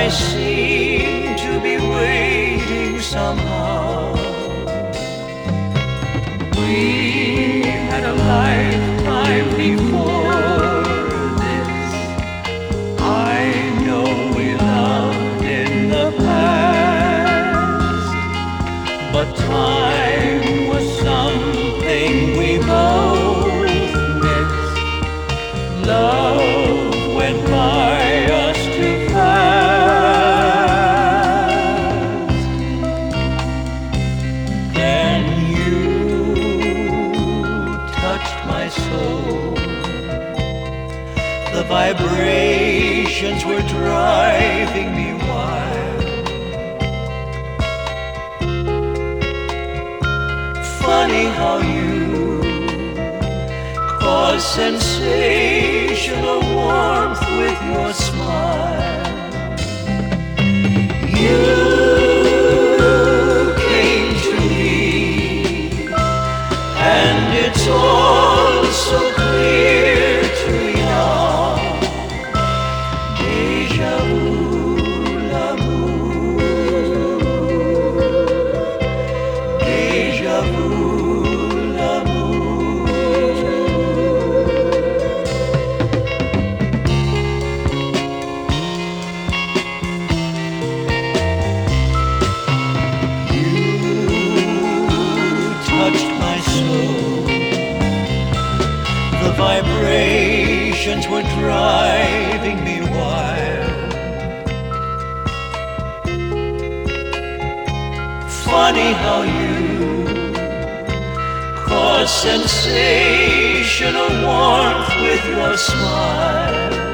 I seem to be waiting somehow. We had a lifetime before this. I know we loved in the past, but time was something we both missed. Love went by us too fast. Then you touched my soul. The vibrations were driving me wild. Funny how you cause sensational warmth with your smile. You came to me, and it's all so clear to me now. Deja vu, l'amour. Deja vu, l'amour. Touched my soul. The vibrations were driving me wild. Funny how you cause sensational warmth with your smile.